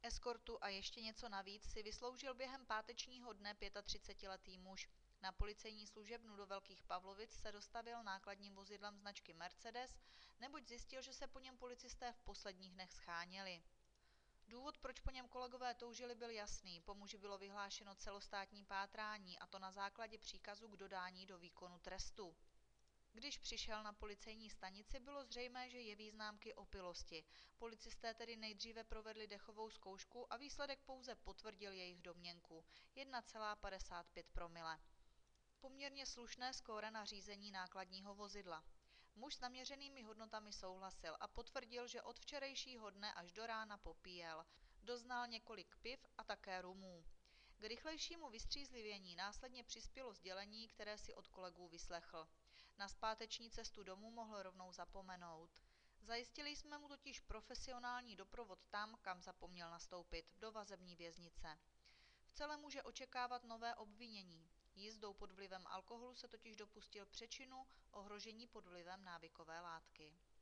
Eskortu a ještě něco navíc si vysloužil během pátečního dne 35letý muž. Na policejní služebnu do Velkých Pavlovic se dostavil nákladním vozidlem značky Mercedes, neboť zjistil, že se po něm policisté v posledních dnech scháněli. Důvod, proč po něm kolegové toužili, byl jasný. Po muži bylo vyhlášeno celostátní pátrání, a to na základě příkazu k dodání do výkonu trestu. Když přišel na policejní stanici, bylo zřejmé, že jeví známky opilosti. Policisté tedy nejdříve provedli dechovou zkoušku a výsledek pouze potvrdil jejich domněnku. 1,55 promile. Poměrně slušné skóre na řízení nákladního vozidla. Muž s naměřenými hodnotami souhlasil a potvrdil, že od včerejšího dne až do rána popíjel. Doznal několik piv a také rumů. K rychlejšímu vystřízlivění následně přispělo sdělení, které si od kolegů vyslechl. Na zpáteční cestu domů mohl rovnou zapomenout. Zajistili jsme mu totiž profesionální doprovod tam, kam zapomněl nastoupit, do vazební věznice. V celém může očekávat nové obvinění. Jízdou pod vlivem alkoholu se totiž dopustil přečinu ohrožení pod vlivem návykové látky.